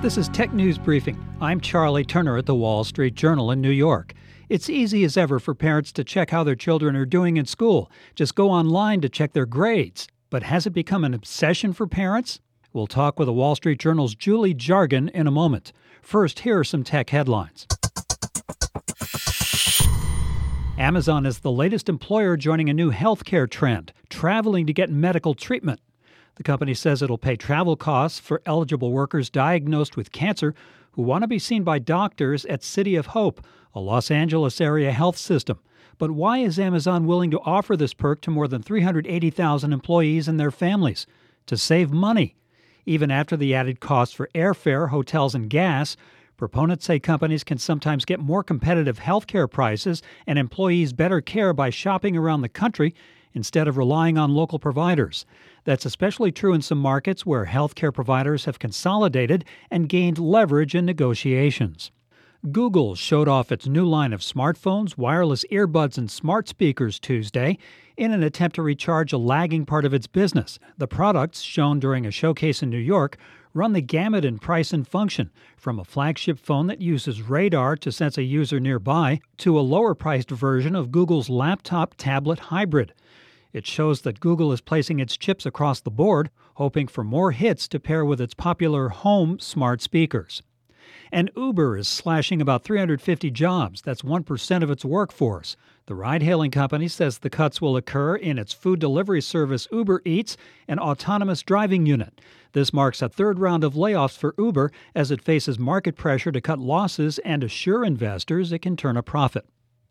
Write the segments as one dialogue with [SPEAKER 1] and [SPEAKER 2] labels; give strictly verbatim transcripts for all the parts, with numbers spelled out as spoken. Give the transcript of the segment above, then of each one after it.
[SPEAKER 1] This is Tech News Briefing. I'm Charlie Turner at the Wall Street Journal in New York. It's easy as ever for parents to check how their children are doing in school. Just go online to check their grades. But has it become an obsession for parents? We'll talk with the Wall Street Journal's Julie Jargon in a moment. First, here are some tech headlines. Amazon is the latest employer joining a new healthcare trend, traveling to get medical treatment. The company says it'll pay travel costs for eligible workers diagnosed with cancer who want to be seen by doctors at City of Hope, a Los Angeles area health system. But why is Amazon willing to offer this perk to more than three hundred eighty thousand employees and their families? To save money. Even after the added costs for airfare, hotels, and gas, proponents say companies can sometimes get more competitive healthcare prices and employees better care by shopping around the country instead of relying on local providers. That's especially true in some markets where healthcare providers have consolidated and gained leverage in negotiations. Google showed off its new line of smartphones, wireless earbuds, and smart speakers Tuesday in an attempt to recharge a lagging part of its business. The products, shown during a showcase in New York, run the gamut in price and function, from a flagship phone that uses radar to sense a user nearby to a lower-priced version of Google's laptop-tablet hybrid. It shows that Google is placing its chips across the board, hoping for more hits to pair with its popular home smart speakers. And Uber is slashing about three hundred fifty jobs. That's one percent of its workforce. The ride-hailing company says the cuts will occur in its food delivery service Uber Eats and autonomous driving unit. This marks a third round of layoffs for Uber as it faces market pressure to cut losses and assure investors it can turn a profit.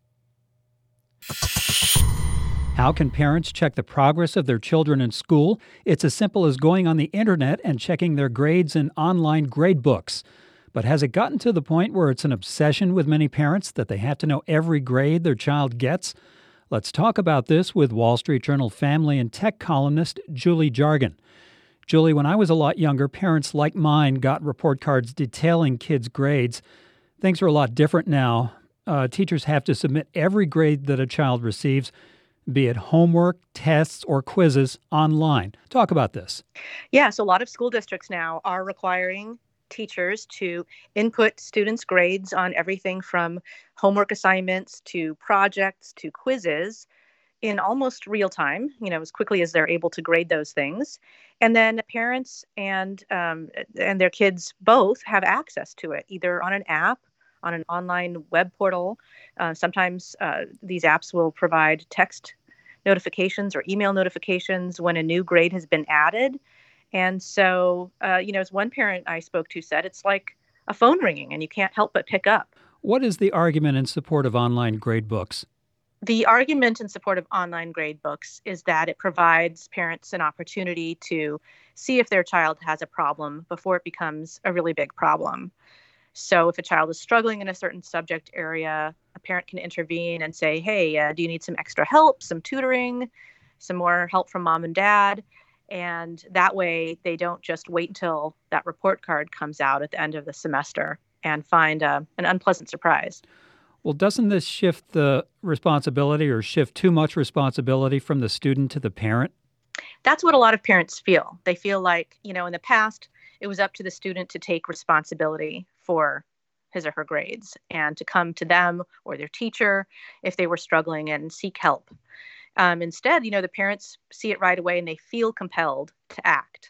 [SPEAKER 1] How can parents check the progress of their children in school? It's as simple as going on the internet and checking their grades in online grade books. But has it gotten to the point where it's an obsession with many parents that they have to know every grade their child gets? Let's talk about this with Wall Street Journal family and tech columnist Julie Jargon. Julie, when I was a lot younger, parents like mine got report cards detailing kids' grades. Things are a lot different now. Uh, teachers have to submit every grade that a child receives, be it homework, tests, or quizzes, online. Talk about this.
[SPEAKER 2] Yeah, so a lot of school districts now are requiring teachers to input students' grades on everything from homework assignments to projects to quizzes in almost real time, you know, as quickly as they're able to grade those things. And then parents and um, and their kids both have access to it, either on an app, on an online web portal. Uh, sometimes uh, these apps will provide text notifications or email notifications when a new grade has been added. And so, uh, you know, as one parent I spoke to said, it's like a phone ringing and you can't help but pick up.
[SPEAKER 1] What is the argument in support of online grade books?
[SPEAKER 2] The argument in support of online grade books is that it provides parents an opportunity to see if their child has a problem before it becomes a really big problem. So if a child is struggling in a certain subject area, a parent can intervene and say, hey, uh, do you need some extra help, some tutoring, some more help from mom and dad? And that way they don't just wait until that report card comes out at the end of the semester and find uh, an unpleasant surprise.
[SPEAKER 1] Well, doesn't this shift the responsibility or shift too much responsibility from the student to the parent?
[SPEAKER 2] That's what a lot of parents feel. They feel like, you know, in the past, it was up to the student to take responsibility for his or her grades and to come to them or their teacher if they were struggling and seek help. Um, instead, you know, the parents see it right away and they feel compelled to act,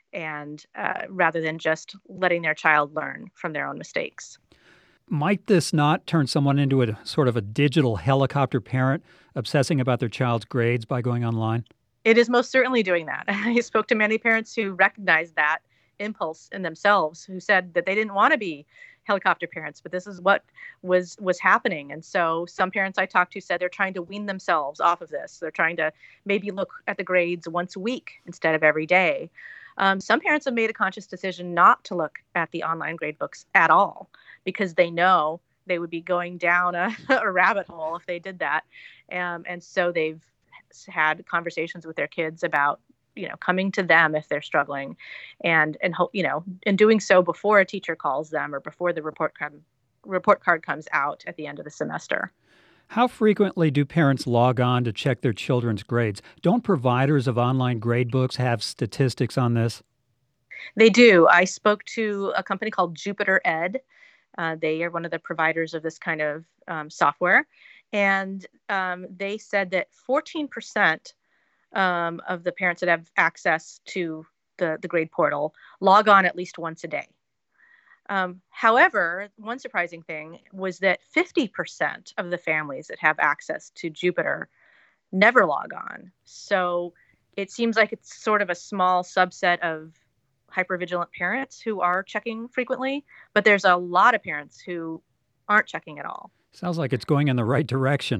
[SPEAKER 2] and uh, rather than just letting their child learn from their own mistakes.
[SPEAKER 1] Might this not turn someone into a sort of a digital helicopter parent obsessing about their child's grades by going online?
[SPEAKER 2] It is most certainly doing that. I spoke to many parents who recognized that impulse in themselves, who said that they didn't want to be helicopter parents, but this is what was was happening. And so some parents I talked to said they're trying to wean themselves off of this. They're trying to maybe look at the grades once a week instead of every day. Um, some parents have made a conscious decision not to look at the online grade books at all because they know they would be going down a, a rabbit hole if they did that. Um, and so they've had conversations with their kids about, you know, coming to them if they're struggling, and and hope, you know, and doing so before a teacher calls them or before the report card report card comes out at the end of the semester.
[SPEAKER 1] How frequently do parents log on to check their children's grades? Don't providers of online grade books have statistics on this?
[SPEAKER 2] They do. I spoke to a company called Jupiter Ed. Uh, they are one of the providers of this kind of um, software. And um, they said that fourteen percent um, of the parents that have access to the, the grade portal log on at least once a day. Um, however, one surprising thing was that fifty percent of the families that have access to Jupiter never log on. So it seems like it's sort of a small subset of hypervigilant parents who are checking frequently, but there's a lot of parents who aren't checking at all.
[SPEAKER 1] Sounds like it's going in the right direction.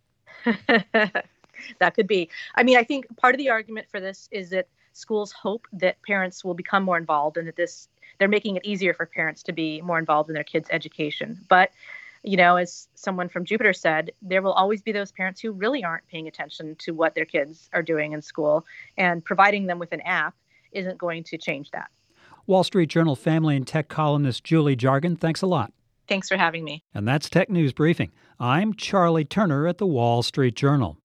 [SPEAKER 2] That could be. I mean, I think part of the argument for this is that schools hope that parents will become more involved and that this they're making it easier for parents to be more involved in their kids' education. But, you know, as someone from Jupiter said, there will always be those parents who really aren't paying attention to what their kids are doing in school, and providing them with an app isn't going to change that.
[SPEAKER 1] Wall Street Journal family and tech columnist Julie Jargon, thanks a lot.
[SPEAKER 2] Thanks for having me.
[SPEAKER 1] And that's Tech News Briefing. I'm Charlie Turner at the Wall Street Journal.